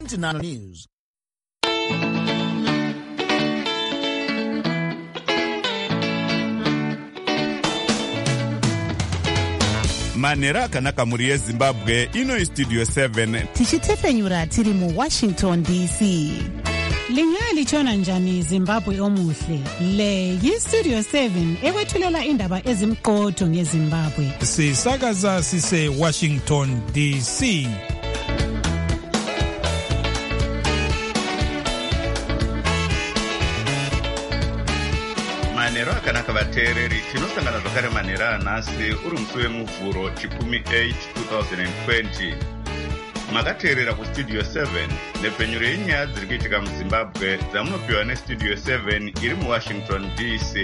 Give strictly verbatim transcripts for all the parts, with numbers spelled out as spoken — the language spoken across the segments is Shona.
Nano News. Manera akanaka muri yeZimbabwe ino studio seven tichitefenyura tiri mu Washington D C. Lingali chona njani Zimbabwe omuhle. Le yi Studio seven ekwethulela indaba ezimqotho ngeZimbabwe. Sisakaza sise Washington D C. Manera akanaka vateereri tinosangana zvakare manera anhasi uri musi wemuvhuro chikumi eight twenty twenty. Makateerera kustudio seven nepfenyuro yenyaya dziri kuitika muZimbabwe dzamunopiwa nestudio seven iri muWashington D C.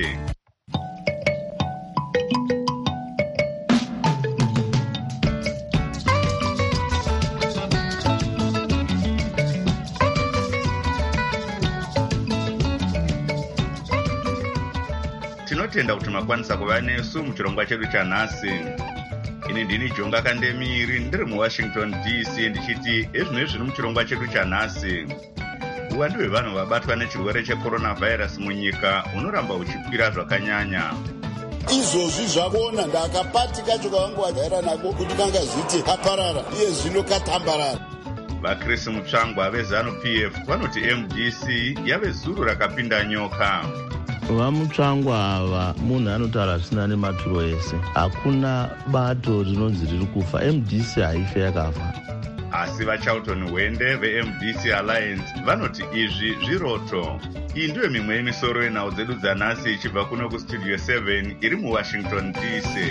Tinotenda kuti makwanisa kuva nesu muchirongwa chedu chanhasi. Ini ndini Jonga Kandemiri ndiri muWashington D C ndichiti ezvino zviri muchirongwa chedu chanhasi. Uwandu hwevanhu vabatwa nechirwere checoronavirus munyika unoramba uchikwira zvakanyanya. Izvozvi zvakona ndakapati kacho kavangu vagara nako kuti kanga zviti kaparara iye zvino katambarara. VaChris Mutsvangwa veZanu P F vanoti M D C yave zuru rakapinda nyoka. Vamutsvangwa ava munhu anotaura zvisina nematuro ese. Hakuna bato rinonzi riri kufa. M D C haife yakafa. Asi vaCharlton Hwende veM D C Alliance vanoti izvi zviroto. Iyi ndiyo mimwe yemisoro yenhau dzedu dzanhasi ichibva kuno kustudio seven iri muWashington D C.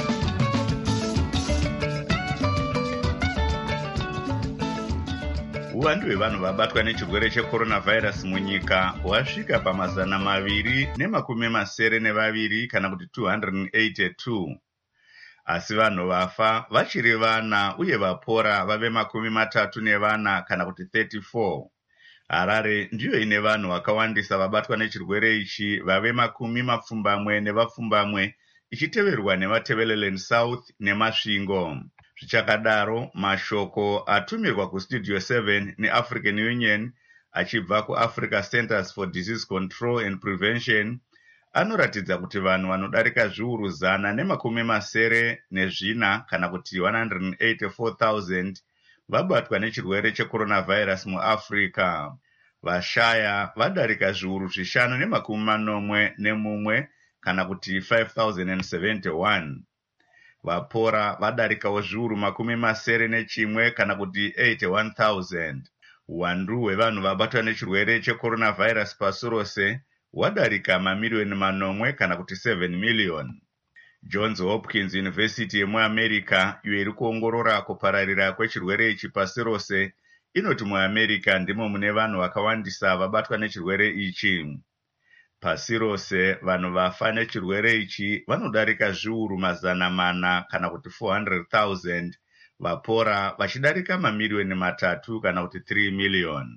Uwandu hwevanhu vabatwa nechirwere checoronavirus munyika hwasvika pamazana maviri nemakumi masere nevaviri kana kuti two hundred eighty-two. Asi vanhu vafa vachiri vana uye vapora vave makumi matatu nevana kana kuti thirty-four. Harare ndiyo ine vanhu vakawandisa vabatwa nechirwere ichi vave makumi mapfumbamwe nevapfumbamwe ichiteverwa nevaTebeleland South neMasvingo. Zvichakadaro, mashoko atumirwa kustudio seven neAfrican Union achibva kuAfrica Centers for Disease Control and Prevention anoratidza kuti vanhu vanodarika zviuru zana nemakumi masere nezvina kana kuti one hundred eighty-four thousand vabatwa nechirwere checoronavirus muAfrica. Vashaya vadarika zviuru zvishanu nemakumi manomwe nemumwe kana kuti five thousand seventy-one. Vapora vadarikawo zviuru makumi masere nechimwe kana kuti eighty-one thousand. Uwandu hwevanhu vabatwa nechirwere checoronavirus pasi rose hwadarika mamiriyoni manomwe kana kuti seven million. Johns Hopkins University yemuAmerica iyo iri kuongorora kupararira kwechirwere ichi pasi rose inoti muAmerica ndimo mune vanhu vakawandisa vabatwa nechirwere ichi. Pasi rose vanhu vafa nechirwere ichi vanodarika zviuru mazana mana kana kuti four hundred thousand, vapora vachidarika mamiriyoni matatu kana kuti three million.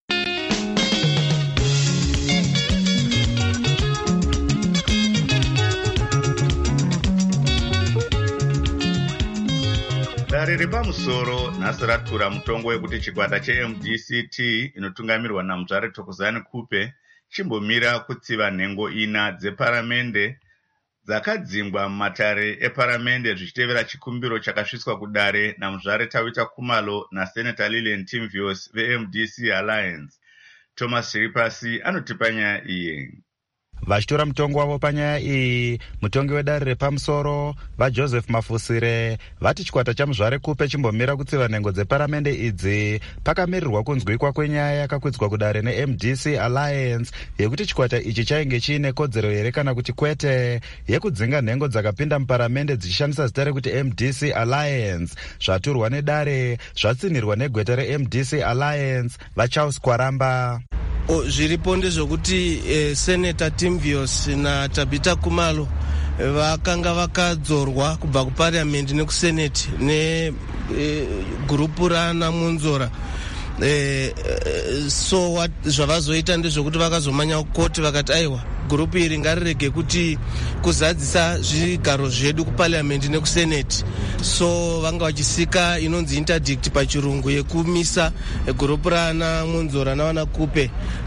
Dare repamusoro nhasi ratura mutongo wekuti chikwata cheM D C T inotungamirwa naMudzvare Thokozani Kupe chimbomira kutsiva nhengo ina dzeparamende dzakadzingwa mumatare eparamende zvichitevera chikumbiro chakasviswa kudare naMudzvare Tawita Kumalo naSenator Lilian Timvios veM D C Alliance. Thomas Chiripasi anotipa nyaya iyi. Vachitora mutongo wavo panyaya iyi, mutongi wedare repamusoro vaJoseph Mafusire vati chikwata chaMudzvare Kupe chimbomira kutsiva nhengo dzeparamende idzi pakamirirwa kunzwikwa kwenyaya yakakwidzwa kudare neM D C Alliance yekuti chikwata ichi chainge chiine kodzero here kana kuti kwete yekudzinga nhengo dzakapinda muparamende dzichishandisa zita rekuti M D C Alliance. Zvaturwa nedare zvatsinirwa negweta reM D C Alliance vaCharles Kwaramba. O, zviripo ndezvokuti eh, Senator Timvios na Tabita Kumalo vakanga vakadzorwa kubva kuparliament nekusenate negurupu eh, raana Munzora eh, so zvavazoita ndezvekuti vakazomanya koti vakati aiwa gurupu iri ngarirege kuti kuzadzisa zvigaro zvedu kuparliament nekuseneti, so vanga vachisika inonzi interdict pachirungu yekumisa gurupu rana Munzora navana Kupe.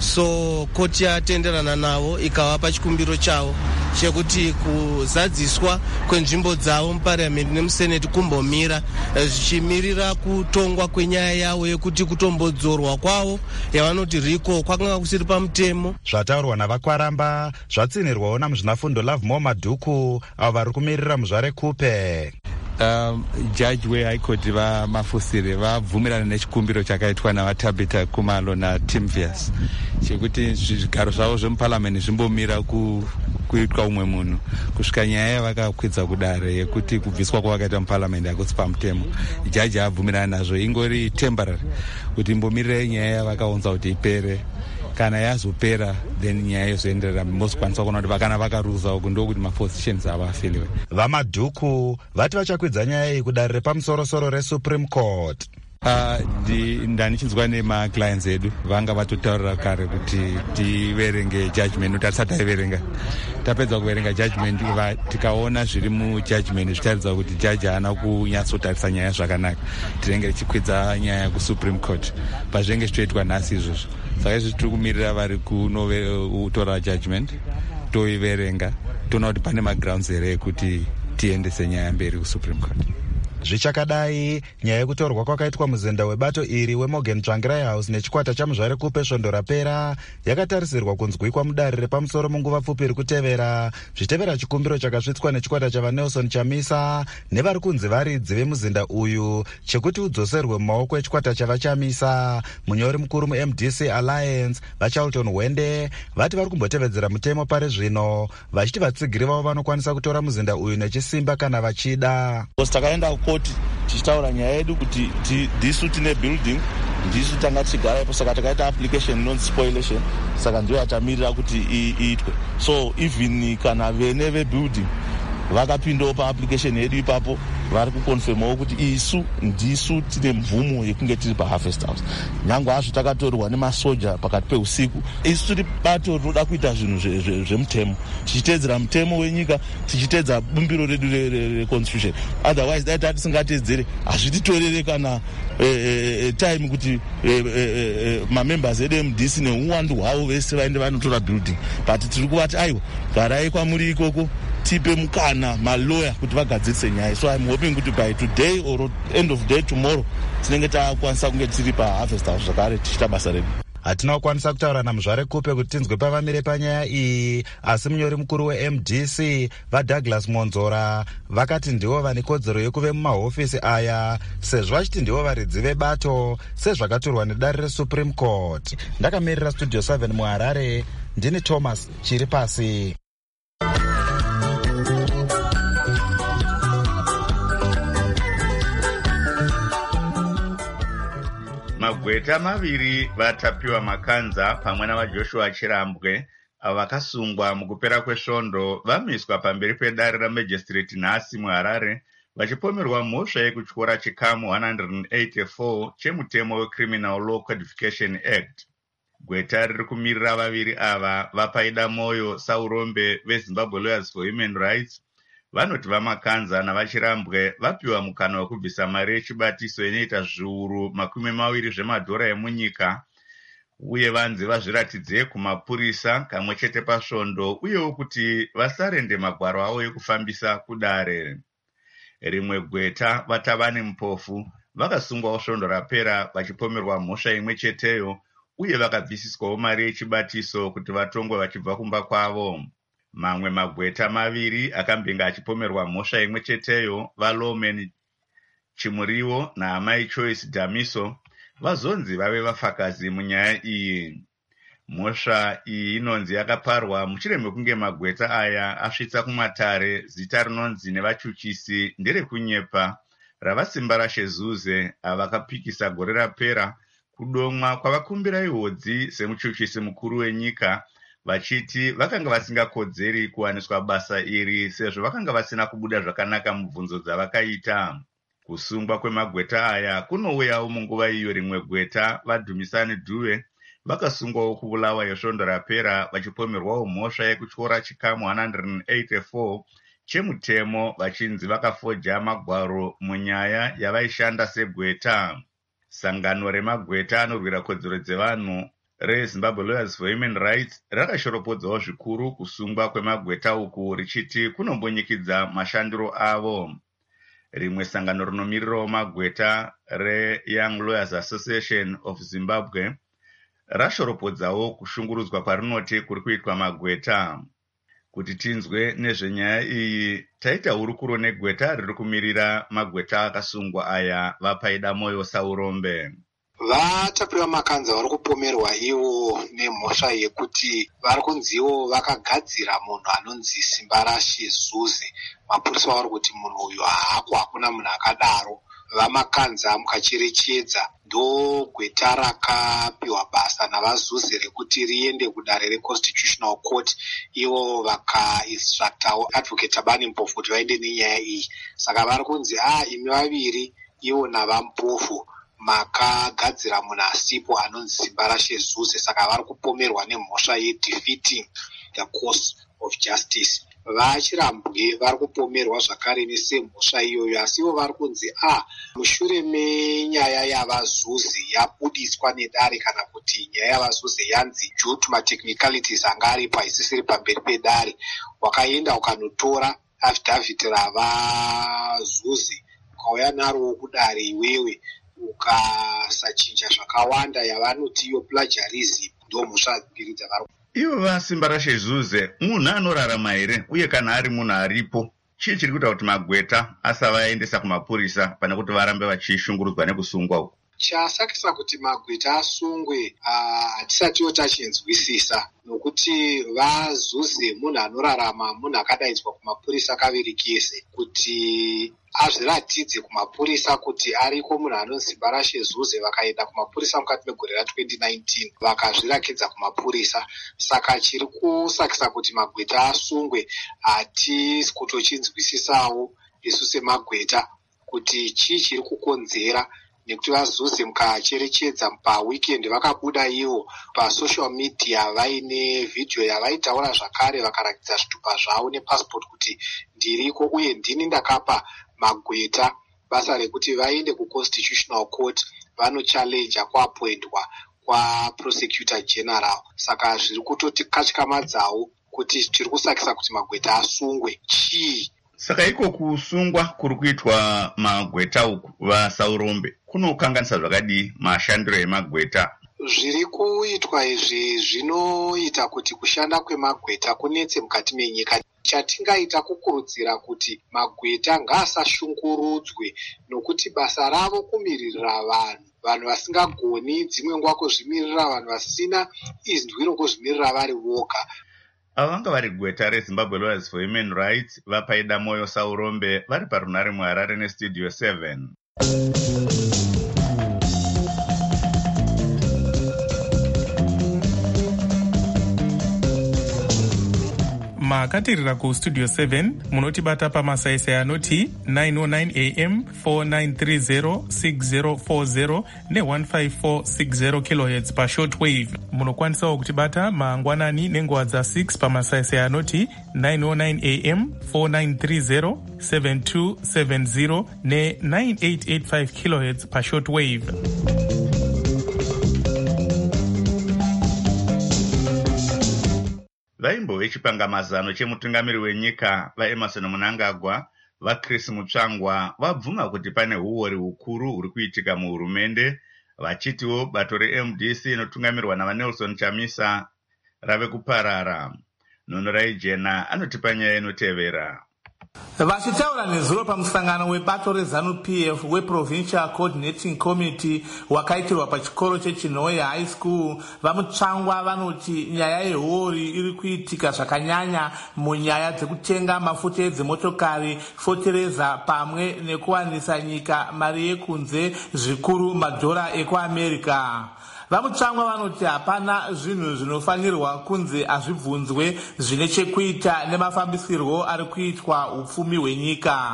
So koti yatenderana navo ikavapa chikumbiro chavo chekuti kuzadziswa kwenzvimbo dzavo muparliament nemuseneti kumbomira zvichimirira kutongwa kwenyaya yavo yekuti kutombodzorwa kwavo yavanoti riko kwakanga kusiri pamutemo. Zvataurwa navakwaramba zvatsinirwawo namuzvinafundo Love More Madhuku avo vari kumirira muzvare Kupe. Um, jaji weHigh Court vaMafusire vabvumirana nechikumbiro chakaitwa navaTabita Kumalo naTimvius chekuti zvigaro zvavo zvemuparliament zvimbomira ku kuitwa umwe munhu kusvika nyaya yavakakwidza kudare yekuti kubviswa kwavakaita muparliament hakusi pamutemo. Jaji abvumirana nazvo, ingori temporary kuti imbomirire nyaya yavakaunza kuti ipere. Kana yazopera then nyaya yozoenderera mbozokwanisa kuona kuti vakana vakaruza uku ndokuti mapositions ava afiliwe. VaMadhuku vati vachakwidza nyaya iyi kudare repamusorosoro reSupreme Court. Uh, ndanichinzwa nemaclients edu vanga vatotaurira kare kuti tiverenge judgment, kuti hatisati taiverenga. Tapedza kuverenga judgment tikaona zviri mujudgment zvitaridza kuti jaji haana kunyatsotarisa nyaya zvakanaka, tinenge tichikwidza nyaya kuSupreme Court pazvinenge zvichitoitwa nhasi izvozvo. Saka izvi tiri kumirira vari kunotora judgment toiverenga toona kuti pane magrounds here ekuti tiendese nyaya mberi kuSupreme Court. Zvichakadai, nyaya yekutorwa kwakaitwa muzenda webato iri weMorgan Tsvangirai House nechikwata chamuzvare Kupe svondo rapera yakatarisirwa kunzwikwa mudare repamusoro munguva pfupi iri kutevera, zvichitevera chikumbiro chakasvitswa nechikwata chavaNelson Chamisa nevari kunzi varidzi vemuzinda uyu chekuti udzoserwe mumaoko echikwata chavachamisa. Munyori mukuru muM D C Alliance vaCharlton Hwende vati vari kumbotevedzera mutemo pari zvino, vachiti vatsigiri vavo vanokwanisa kutora muzinda uyu nechisimba kana vachida. Koti tichitaura nyaya yedu kuti ndisu tine building, ndisu tanga tichigara ipo, saka takaita application non spoilation, saka ndiyo yatamirira kuti iitwe. So even kana vene vebuilding vakapindawo paapplication yedu ipapo vari kukonfirmawo kuti isu ndisu tine mvumo yekunge tiri paHarvest House. Nyange hazvo takatorwa nemasoja pakati peusiku, isu tiri bato rinoda kuita zvinhu zvemutemo, tichitedzera mutemo wenyika, tichitedza bumbiro redu reconstitution. Otherwise dai tati tisingatedzere hazvititorere kana time kuti mamembers edu M D C neuwandu hwavo vese vaende vanotora building, but tiri kuvati aiwa garai kwamuri ikoko tipe mukana malawyer kuti vagadzirise nyaya. So I'm hoping kuti by today or end of day tomorrow tinenge takwanisa kunge tiri paHarvest House zvakare tichita basa redu. Hatina kukwanisa kutaura namuzvare Kupe kuti tinzwe pavamire panyaya iyi, asi munyori mukuru weM D C vaDouglas Monzora vakati ndivo vane kodzero yekuve mumahofisi aya sezvo vachiti ndivo varidzi vebato sezvakaturwa nedare reSupreme Court. Ndakamirira Studio seven muHarare, ndini Thomas Chiripasi. Magweta maviri vatapiwa makanza pamwe navaJoshua Chirambwe avo vakasungwa mukupera kwesvondo vamiswa pamberi pedare ramajistrate nhasi muHarare vachipomerwa mhosva yekutyora chikamu one eighty-four chemutemo weCriminal Law Codification Act. Gweta riri kumirira vaviri ava vapaida moyo Saurombe veZimbabwe Lawyers for Human Rights vanoti vamakanza navaChirambwe vapiwa mukana wekubvisa mari yechibatiso inoita zviuru makumi maviri zvemadhora emunyika, uye vanzi vazviratidze kumapurisa kamwe chete pasvondo, uyewo kuti vasarende magwaro avo ekufambisa kudare. Rimwe gweta vaTavani Mupofu vakasungwawo svondo rapera vachipomerwa mhosva imwe cheteyo, uye vakabvisiswawo mari yechibatiso kuti vatongwe vachibva kumba kwavo. Mamwe magweta maviri akambinga achipomerwa mhosva imwe cheteyo vaLawman Chimuriwo naamai Choice Damiso vazonzi vave vafakazi munyaya iyi. Mhosva iyi inonzi yakaparwa mushure mekunge magweta aya asvitsa kumatare zita rinonzi nevachuchisi nderekunyepa ravasimba raShezuze ava vakapikisa gore rapera kudomwa kwavakumbira ihodzi semuchuchisi mukuru wenyika, vachiti vakanga vasingakodzeri kuwaniswa basa iri sezvo vakanga vasina kubuda zvakanaka mubvunzo dzavakaita. Kusungwa kwemagweta aya kunouyawo munguva iyo rimwe gweta vaDhumisani Dube vakasungwawo kubulawa yesvondo rapera vachipomerwawo mhosva yekutyora chikamu one hundred eighty-four chemutemo vachinzi vakafoja magwaro munyaya yavaishanda segweta. Sangano remagweta anorwira kodzero dzevanhu reZimbabwe Lawyers for Human Rights rakashoropodzawo zvikuru kusungwa kwemagweta uku richiti kunombonyikidza mashandiro avo. Rimwe sangano rinomirirawo magweta reYoung Lawyers Association of Zimbabwe rashoropodzawo kushungurudzwa kwarinoti kuri kuitwa magweta. Kuti tinzwe nezvenyaya iyi taita hurukuro negweta riri kumirira magweta akasungwa aya vapaida moyo Saurombe. Vatapiwa makanza vari kupomerwa ivo nemhosva yekuti vari kunziwo vakagadzira munhu anonzi Simbarashe Zuze. Mapurisa vari kuti munhu uyu haako, hakuna munhu akadaro. Vamakanza mukacherechedza ndo gweta rakapiwa basa navaZuze rekuti riende kudare reConstitutional Court, ivo vakainstructawo Advocate Tabani Mpofu kuti vaende nenyaya iyi. Saka vari kunzi ah imi vaviri ivo navampofu makagadzira munhu asipo anonzi Simbarashe Zuze, saka vari kupomerwa nemhosva yedefeating the course of justice. Vachirambwe vari kupomerwa zvakare nesemhosva iyoyo, asi ivo vari kunzi ah mushure menyaya yavaZuze yabudiswa nedare, kana kuti nyaya yavaZuze yanzi due to matechnicalities anga aripo haisisiri pamberi pedare, wakaenda ukanotora affidavit ravaZuze ukauya narowo kudare iwewe ukasachinja zvakawanda yavanoti iyo plagiarism, ndo mhosva mbiri dzavari. Ivo vaSimbarashe Zuze munhu anorarama here, uye kana ari munhu aripo chii chiri kuita kuti magweta asavaendesa kumapurisa pane kuti varambe vachishungurudzwa nekusungwa uku? Chasakisa kuti magweta asungwe hatisatiwo tachinzwisisa, nokuti vaZuze munhu anorarama, munhu akadaidzwa kumapurisa kaviri kese kuti azviratidze kumapurisa kuti ariko munhu anonzi Simbarashe Zuze. Vakaenda kumapurisa mukati megore ratwenty nineteen vakazvirakidza kumapurisa. Saka chiri kusakisa kuti magweta asungwe hatisi kutochinzwisisawo isu semagweta kuti chii chiri kukonzera, nekuti vaZuze mukacherechedza paweekend vakabuda ivo pasocial media vaine vhidhiyo yavaitaura zvakare vakarakidza zvitupa zvavo nepassport kuti ndiriko uye ndini ndakapa magweta basa rekuti vaende kuConstitutional Court vanochallenja kuapoindwa kwaProsecutor General. Saka zviri kutoti katyamadzawo kuti tiri kusakisa kuti magweta asungwe chii. Saka iko kusungwa kuri kuitwa magweta uku vaSaurombe kunokanganisa zvakadii mashandiro emagweta? Zviri kuitwa izvi zvinoita kuti kushanda kwemagweta kunetse mukati menyika. Chatingaita kukurudzira kuti magweta ngaasashungurudzwe, nokuti basa ravo kumirira vanhu, vanhu vasingagoni dzimwe nguva kuzvimirira, vanhu vasina izwi rokuzvimirira vari voga. Ava vanga vari gweta reZimbabwe Lawyers for Human Rights vapaida moyo Saurombe vari parunare muHarare neStudio seven. makatirira kustudio seven munotibata pamasaisai anoti nine oh nine a m four nine three zero six zero four zero ne one five four six zero kilohertz pashortwave. Munokwanisawo kutibata mangwanani nenguva dza six pamasaisai anoti nine oh nine a m four nine three zero seven two seven zero ne nine eight eight five kilohertz pashortwave. Vaimbove chipangamazano chemutungamiri wenyika vaEmerson Mnangagwa vaChris Mutsvangwa vabvuma kuti pane huori hukuru huri kuitika muhurumende, vachitiwo bato reM D C inotungamirwa navaNelson Chamisa rave kuparara. Nhonorai Jena anotipa nyaya inotevera. Vachitaura nezuro pamusangano webato reZANU P F weProvincial Coordinating Committee wakaitirwa pachikoro cheChinhoya High School, vaMutsvangwa vanoti nyaya yehuori iri kuitika zvakanyanya munyaya dzekutenga mafuta edzimotokari, fotereza pamwe nekuwanisa nyika mari yekunze, zvikuru madhora ekuAmerica. VaMutsvangwa vanoti hapana zvinhu zvinofanirwa kunze azvibvunzwe zvine chekuita nemafambisirwo ari kuitwa upfumi hwenyika.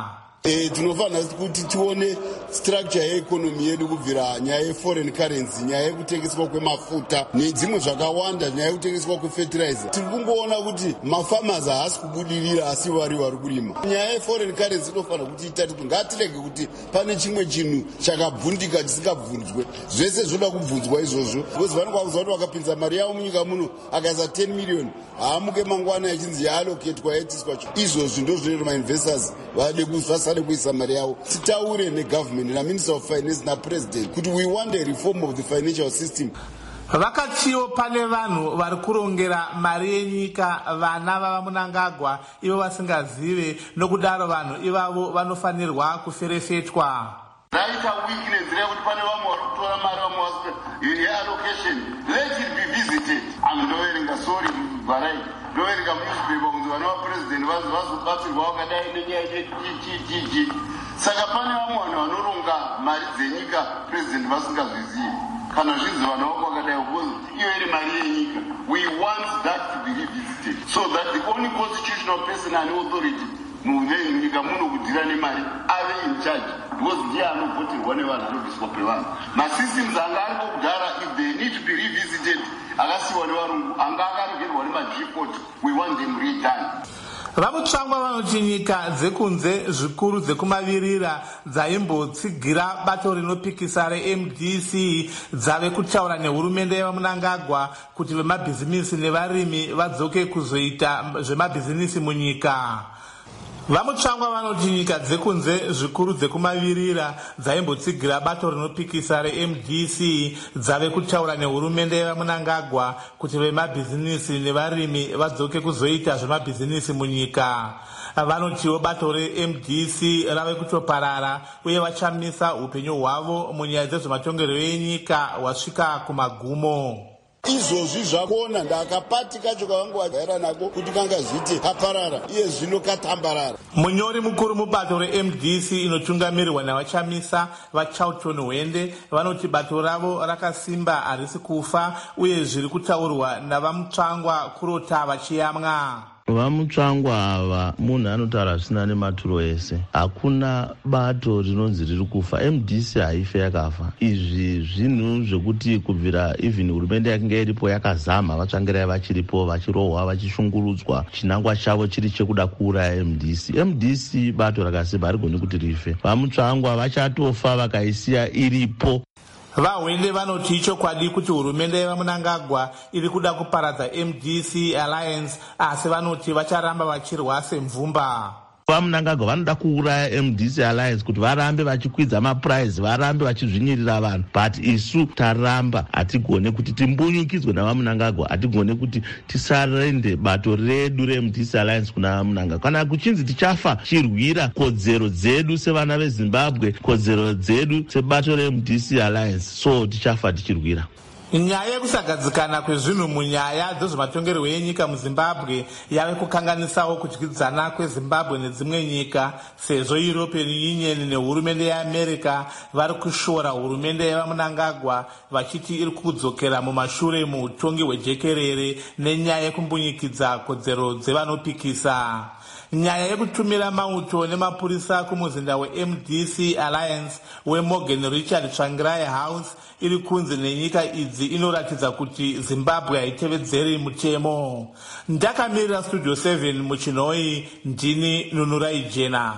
E, tinofanira kuti tione structure yeekonomi yedu kubvira nyaya yeforeign currency, nyaya yekutengeswa kwemafuta nedzimwe zvakawanda, nyaya yekutengeswa kwefertilizer. Tiri kungoona kuti mafarmers haasi kubudirira asi vari vari kurima. Nyaya yeforeign currency inofanira kuti itariswe. Ngatirege kuti pane chimwe chinhu chakabvundika chisingabvunzwe. Zvese zvoda kubvunzwa izvozvo. Because vanokwakuza kuti vakapinza mari yavo munyika muno akaisa ten million haamuke mangwana yachinzi yaallocatwa yatiswa. Izvozvo ndozvinoita mainvestors vade vasade kuisa mari yavo. Titaure negovernment naminister of finance napresident kuti we want a reform of the financial system. Vakatiwo pane vanhu vari kurongera mari yenyika vana vava Mnangagwa ivo vasingazive, nokudaro vanhu ivavo vanofanirwa kuferefetwa. Raita weakness rekuti pane vamwe vari kutora mari vamwe yeallocation. Let it be visited. Andoverenga sorry varai ndoverenga newspaper kuti vana vapresident vazobatsirwa vakadai nenyaya yechii. Saka pane vamwe vanhu vanoronga mari dzenyika president vasingazvizivi. Kana zvinzi vanhu vako vakadai iyo iri mari yenyika. We want that to be revisited so that the only constitutional person and authority munyika muno kudhira nemari ave in charge, because ndiye anovhoterwa nevanhu anobviswa pevanhu. Masystems anga ari kugara, if they need to be revisited, akasiwa nevarungu anga akarogerwa nemadripot, we want them redone. Vamutsvangwa vanoti nyika dzekunze zvikuru dzekumavirira dzaimbotsigira bato rinopikisa reM D C dzave kutaura nehurumende yevaMnangagwa kuti vemabhizimisi nevarimi vadzoke kuzoita zvemabhizimisi munyika. Vamutsvangwa vanoti nyika dzekunze zvikuru dzekumavirira dzaimbotsigira bato rinopikisa reM D C dzave kutaura nehurumende yevaMnangagwa kuti vemabhizinisi nevarimi vadzoke kuzoita zvemabhizinisi munyika. Vanotiwo bato reM D C rave kutoparara uye vachamisa upenyu hwavo munyaya dzezvematongerwo enyika hwasvika kumagumo. Izvozvi zvakuona ndakapati kacho kavangu vagara nako kuti kanga zviti kaparara iye zvino katambarara. Munyori mukuru mubato reM D C inotungamirirwa navachamisa vaCharlton Hwende vanoti bato ravo rakasimba harisi kufa uye zviri kutaurwa navamutsvangwa kurota vachiyamwa. Vamutsvangwa ava munhu anotaura zvisina nematuro ese. Hakuna bato rinonzi riri kufa. M D C haife yakafa. Izvi zvinhu zvekuti kubvira even hurumende yakanga iripo yakazama vatsvangirai vachiripo vachirohwa vachishungurudzwa chinangwa chavo chiri chekuda kuuraya M D C. M D C bato rakasimba harigoni kuti rife. Vamutsvangwa vachatofa vakaisiya iripo. Vahwende vanoti ichokwadi kuti hurumende yevaMnangagwa iri kuda kuparadza M D C Alliance, asi vanoti vacharamba vachirwa semvumba. VaMnangagwa vanoda kuuraya M D C Alliance kuti varambe vachikwidza mapuraizi, varambe vachizvinyirira vanhu, but isu taramba. Hatigone kuti timbunyukidzwe navaMnangagwa, hatigone kuti tisarende bato redu reM D C Alliance kuna vaMnangagwa. Kana kuchinzi tichafa chirwira kodzero dzedu sevana veZimbabwe, kodzero dzedu sebato reM D C Alliance, so tichafa tichirwira. Nyaya yekusagadzikana kwezvinhu munyaya dzezvematongerwo enyika muZimbabwe yave kukanganisawo kudyidzana kweZimbabwe nedzimwe nyika, sezvo European Union nehurumende yeAmerica vari kushora hurumende yevaMnangagwa vachiti iri kudzokera mumashure muutongi hwejekerere nenyaya yekumbunyikidza kodzero dzevanopikisa. Nyaya yekutumira mauto nemapurisa kumuzinda weM D C Alliance weMorgan Richard Tsvangirai House iri kunze nenyika idzi inoratidza kuti Zimbabwe haitevedzeri mutemo. Ndakamirira Studio seven muChinoi, ndini Nunurai Jena.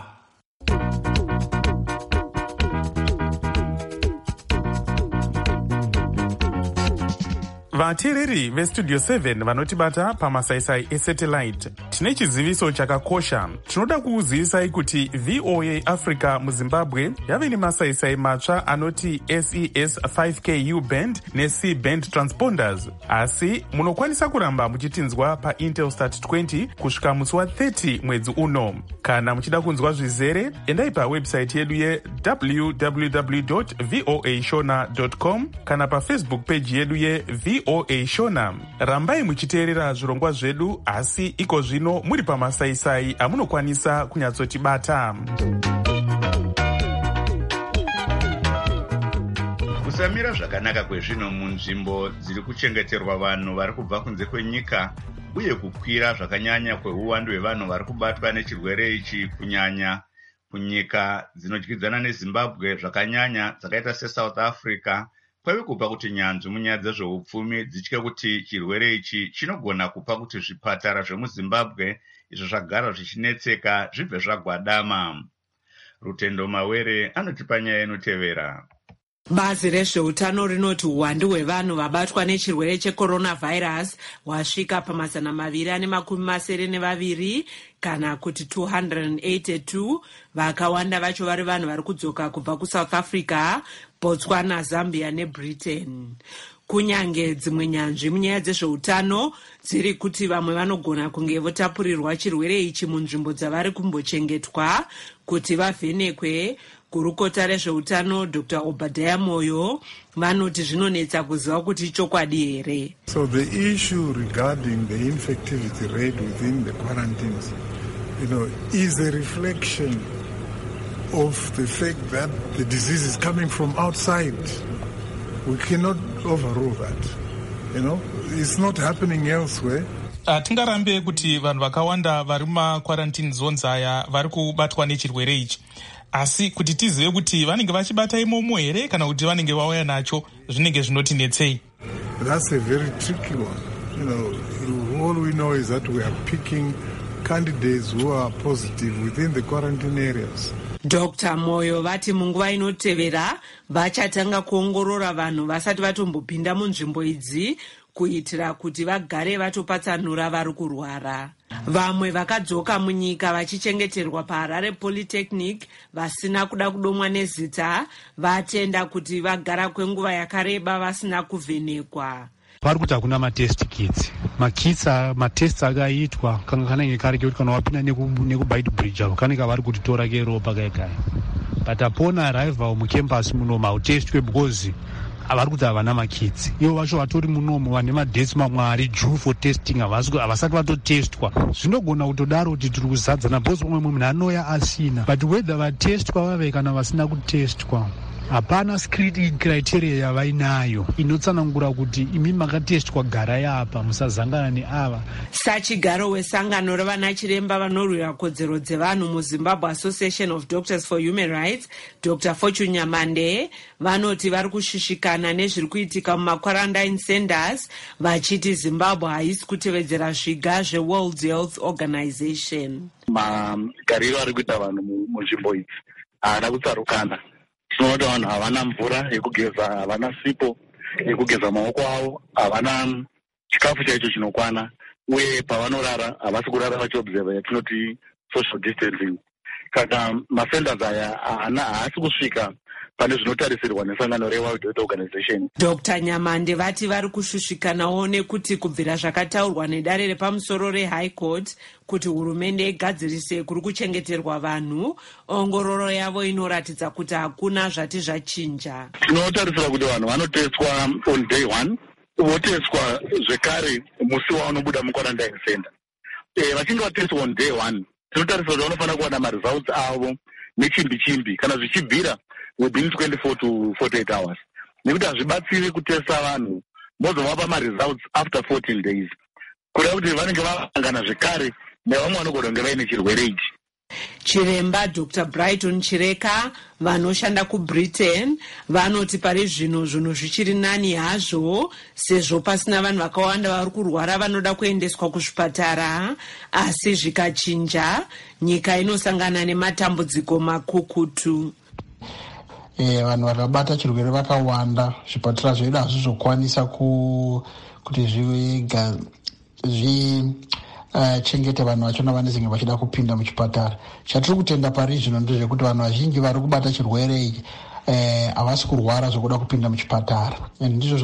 Vateereri veStudio seven vanotibata pamasaisai esatellite, tine chiziviso chakakosha. Tinoda kuuzivisai kuti V O A Africa muZimbabwe yave nemasaisai matsva anoti S E S five K U band neC band transponders, asi munokwanisa kuramba muchitinzwa paIntelsat twenty kusvika musi wa30 mwedzi uno. Kana muchida kunzwa zvizere, endai pawebsite yedu ye w w w dot voa shona dot com kana pafacebook page yedu ye V O A Shona. Rambai muchiteerera zvirongwa zvedu, asi iko zvino muri pamasaisai amunokwanisa kunyatsotibata. Kusamira zvakanaka kwezvino munzvimbo dziri kuchengeterwa vanhu vari kubva kunze kwenyika uye kukwira zvakanyanya kweuwandu hwevanhu vari kubatwa nechirwere ichi kunyanya kunyika dzinodyidzana nezimbabwe zvakanyanya dzakaita seSouth Africa kwave kupa kuti nyanzvi munyaya dzezveupfumi dzitye kuti chirwere ichi chinogona kupa kuti zvipatara zvemuzimbabwe izvo zvagara zvichinetseka zvibve zvagwadama. Rutendo Mawere anotipa nyaya inotevera. Bazi rezveutano rinoti uwandu hwevanhu vabatwa nechirwere checoronavirus hwasvika pamazana maviri ane makumi masere nevaviri kana kuti two hundred eighty-two, vakawanda vacho vari vanhu vari kudzoka kubva kuSouth Africa, Botswana, Zambia neBritain. Kunyange dzimwe nyanzvi munyaya dzezveutano dziri kuti vamwe vanogona kunge votapurirwa chirwere ichi munzvimbo dzavari kumbochengetwa kuti vavhenekwe, gurukota rezveutano Doctor Obadiah Moyo vanoti zvinonetsa kuziva kuti chokwadi here. So the issue regarding the infectivity rate within the quarantines, you know, is a reflection of the fact that the disease is coming from outside. We cannot overrule that. You know, it's not happening elsewhere. Hatingarambe kuti vanhu vakawanda vari mumakwarantini zones aya vari kubatwa nechirwere ichi. Asi kuti tizive kuti vanenge vachibata imomo here kana kuti vanenge vauya nacho zvinenge zvinotinetsei. That's a very tricky one. You know, all we know is that we are picking candidates who are positive within the quarantine areas. Doctor Moyo vati munguva inotevera vachatanga kuongorora vanhu vasati vatombopinda munzvimbo idzi kuitira kuti vagare vatopatsanura vari kurwara. Vamwe vakadzoka munyika vachichengeterwa paHarare Polytechnic vasina kuda kudomwa nezita vatenda kuti vagara kwenguva yakareba vasina kuvhenekwa. Pari kuti hakuna matest kits. Makits matest akaitwa kanga kanenge kari kuti kana wapinda nekuBite Bridge avo kanenge vari kutitora keropa kaikai. But upon arrival mucampus muno mautestwe because avari kuti havana makits. Ivo vacho vatori munomo vane madesi mamwe ari due for testing havasati vatotestwa. Zvinogona kutodaro kuti tiri kuzadzana because umwe munhu anoya asina. But whether vatestwa vave kana vasina kutestwa, hapana screening criteria yavainayo inotsanangura kuti imi makatestwa garai apa musazangana neava. Sachigaro wesangano revana chiremba vanorwira kodzero dzevanhu muZimbabwe Association of Doctors for Human Rights, Doctor Fortune Nyamande vanoti vari kushishikana nezviri kuitika mumakwarantine centers vachiti Zimbabwe haisi kutevedzera zviga zveWorld Health Organization. Magariro ari kuita vanhu munzvimbo idzi haana kutsarukana. Tinoona vanhu havana mvura yekugeza, havana sipo yekugeza maoko avo, havana chikafu chaicho chinokwana, uye pavanorara havasi kurara vachiobserva yatinoti social distancing. Saka masenders aya haasi kusvika pane zvinotarisirwa nesangano reWorld Health Organization. Doctor Nyamande vati vari kushushikanawo nekuti kubvira zvakataurwa nedare repamusoro reHigh Court kuti hurumende igadzirise kuri kuchengeterwa vanhu, ongororo yavo inoratidza kuti hakuna zvati zvachinja. Tinotarisira kuti vanhu vanoteswa on day one, voteswa zvekare musi wavanobuda muquarantine center. E, vachinge vateswa on day one, tinotarisira kuti vanofanira kuwana maresults avo nechimbi chimbi kana zvichibvira within twenty-four to forty-eight hours. Nekuti hazvibatsiri kutesta vanhu mozovapa maresults after fourteen days. Kuda kuti vanenge vavangana zvekare nevamwe vanogona kunge vaine chirwere ichi. Chiremba Doctor Brighton Chireka vanoshanda kuBritain vanoti pari zvino zvinhu zvichiri nani hazvo sezvo pasina vanhu vakawanda vari kurwara vanoda kuendeswa kuzvipatara, asi zvikachinja nyika inosangana nematambudziko makukutu. Eh, vanhu vakabata chirwere vakawanda, zvipatara zvedu hazvizokwanisa kuti zviga zvi Uh, chengete vanhu vachona vanenge vachida kupinda muchipatara. Chatiri kutenda pari zvino ndezvekuti vanhu vazhinji vari kubata chirwere ichi havasi uh, kurwara zvokuda kupinda muchipatara. Ndizvo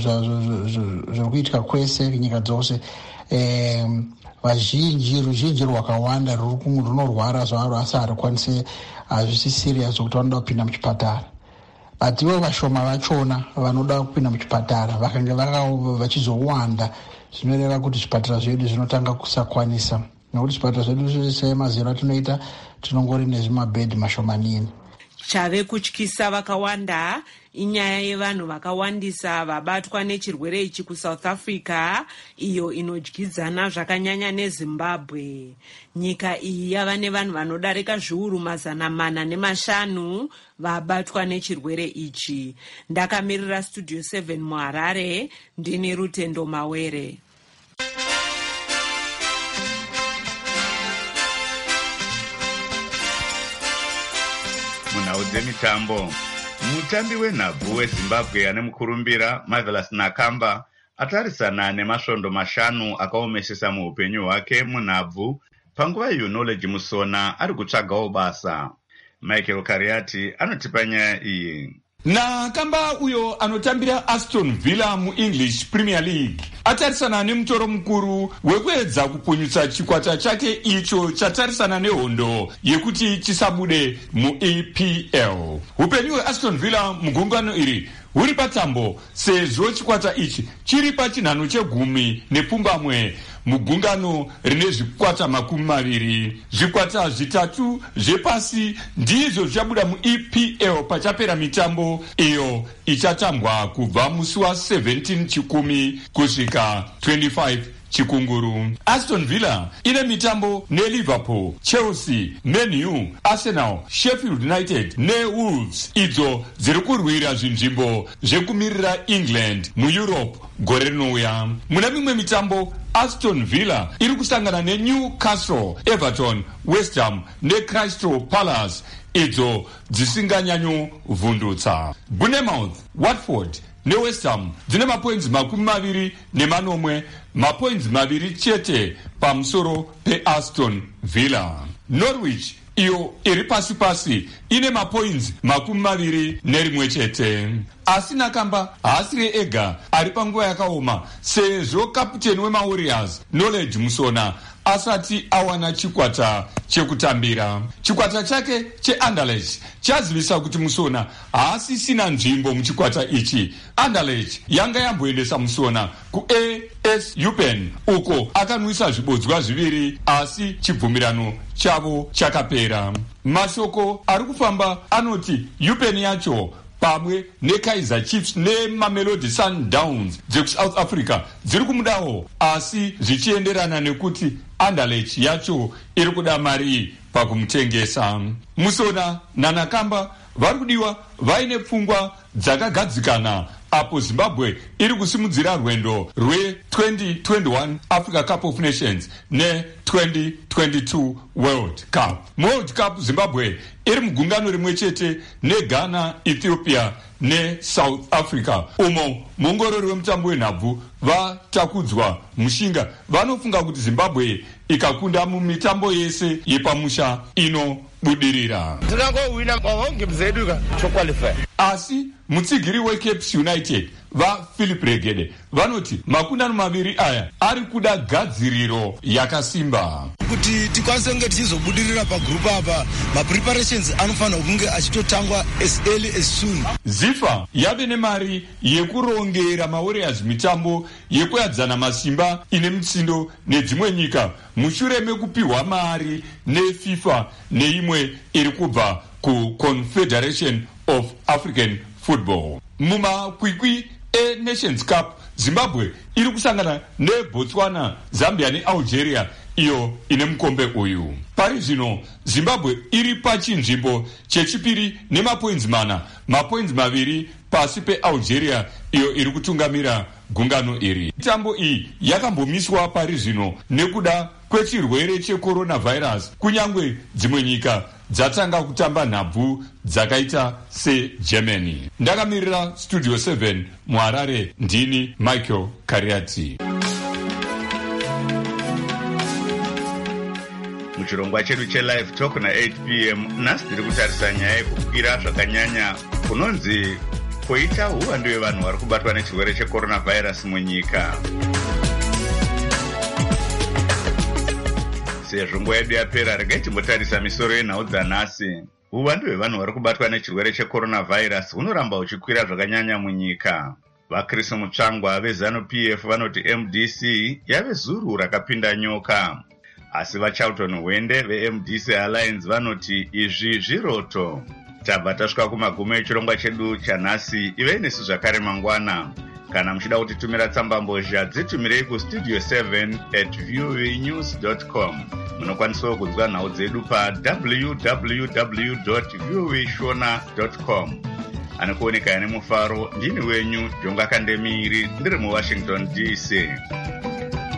zviri kuitika kwese nyika dzose. Um, vazhinji ruzhinji rwakawanda runorwara zvaro asi harikwanise hazvisi serious zvokuti vanoda kupinda muchipatara. But ivo vashoma vachona vanoda kupinda muchipatara vakange vachizowanda, zvinoreva kuti zvipatara zvedu zvinotanga kusakwanisa, nekuti zvipatara zvedu zvese mazero atinoita tinongori nezvimabhedhi mashomanini. chave kutyisa vakawanda inyaya yevanhu vakawandisa vabatwa nechirwere ichi kuSouth Africa, iyo inodyidzana zvakanyanya neZimbabwe. Nyika iyi yava nevanhu vanodarika zviuru mazana mana nemashanu vabatwa nechirwere ichi. Ndakamirira Studio seven muHarare, ndini Rutendo Mawere. Munhau dzemitambo, mutambi wenhabvu weZimbabwe ane mukurumbira Marvelous Nakamba atarisana nemasvondo mashanu akaomesesa muupenyu hwake munhabvu panguva iyo Knowledge Musona ari kutsvagawo basa. Michael Kariati anotipa nyaya iyi. Nakamba uyo anotambira Aston Villa muEnglish Premier League atarisana nemutoro mukuru wekuedza kupunyutsa chikwata chake icho chatarisana nehondo yekuti chisabude muE P L. Upenyu hweAston Villa mugungano iri huri patambo sezvo chikwata ichi chiri pachinhano chegumi nepfumbamwe mugungano rine zvikwata makumi maviri. Zvikwata zvitatu zvepasi ndizvo zvichabuda muE P L pachapera mitambo iyo ichatambwa kubva musi wa17 chikumi kusvika twenty-five chikunguru. Aston Villa ine mitambo neLiverpool, Chelsea, Man U, Arsenal, Sheffield United neWolves idzo dziri kurwira zvinzvimbo zvekumirira England muEurope gore rinouya. Muna mimwe mitambo Aston Villa iri kusangana neNewcastle, Everton, West Ham neCrystal Palace idzo dzisinganyanyovhundutsa. Bournemouth, Watford neWest Ham dzine mapoints makumi maviri nemanomwe, mapoints maviri chete pamusoro peAston Villa. Norwich iyo iri pasi pasi ine mapoints makumi maviri nerimwe chete. Asi Nakamba haasiri ega ari panguva yakaoma sezvo kaputeni wemaWarriors Knowledge Musona asati awana chikwata chekutambira. Chikwata chake cheAnderlecht chazivisa kuti Musona haasisina nzvimbo muchikwata ichi. Anderlecht yanga yamboendesa Musona kuA S Upen uko akanwisa zvibodzwa zviviri asi chibvumirano chavo chakapera. Mashoko ari kufamba anoti Upen yacho pamwe neKaizer Chiefs neMamelodi Sundowns dzekuSouth Africa dziri kumudawo, asi zvichienderana nekuti Anderlecht yacho iri kuda mari pakumutengesa. Musona naNakamba vari kudiwa vaine pfungwa dzakagadzikana apo Zimbabwe iri kusimudzira rwendo rwe-twenty twenty-one Africa Cup of Nations ne-twenty twenty-two World Cup. World Cup Zimbabwe iri mugungano rimwe chete neGhana, Ethiopia neSouth Africa, umo muongorori wemutambo wenhabvu vatakudzwa mushinga vanofunga kuti Zimbabwe ikakunda mumitambo yese yepamusha inobudirira. Tinangowina mahonge mzeduka choqualify. Asi mutsigiri weCapes United vaPhilip Regede vanoti makundano maviri aya ari kuda gadziriro yakasimba kuti tikwanise kunge tichizobudirira pagroup apa. Mapreparations anofanira kunge achitotangwa as early as soon. Zifa yave nemari yekurongera maWarriors mitambo yekuyadzana masimba ine mitsindo nedzimwe nyika mushure mekupiwa mari neFIFA neimwe iri kubva kuConfederation of African Football. Mumakwikwi eNations Cup Zimbabwe iri kusangana neBotswana, Zambia neAlgeria iyo ine mukombe uyu. Pari zvino Zimbabwe iri pachinzvimbo chechipiri nemapoints mana, mapoints maviri pasi peAlgeria iyo iri kutungamira gungano iri. Mitambo iyi yakambomiswa pari zvino nekuda kwechirwere checoronavirus, kunyangwe dzimwe nyika dzatanga kutamba nhabvu dzakaita seGermany. Ndakamirira Studio seven muHarare, ndini Michael Kariati. Muchirongwa chedu cheLive Talk na eight p m nhasi tiri kutarisa nyaya yekukwira zvakanyanya kunonzi koita uwandu hwevanhu vari kubatwa nechirwere checoronavirus munyika. Sezvo nguva yedu yapera, regai timbotarisa misoro yenhau dzanhasi. Uwandu hwevanhu vari kubatwa nechirwere checoronavirus hunoramba huchikwira zvakanyanya munyika. VaChris Mutsvangwa veZanu-P F vanoti M D C yave zuru rakapinda nyoka. Asi vaCharlton Hwende veM D C Alliance vanoti izvi zviroto. tabva tasvika kumagumo echirongwa chedu chanhasi. Ivei nesu zvakare mangwana. Kana muchida kutitumira tsambambozha, dzitumirei kustudio seven at voanews dot com. Munokwanisawo kunzwa nhau dzedu pa w w w dot voa shona dot com. Anokuoneka ane mufaro, ndini wenyu Jonga Kandemiri, ndiri muWashington D C.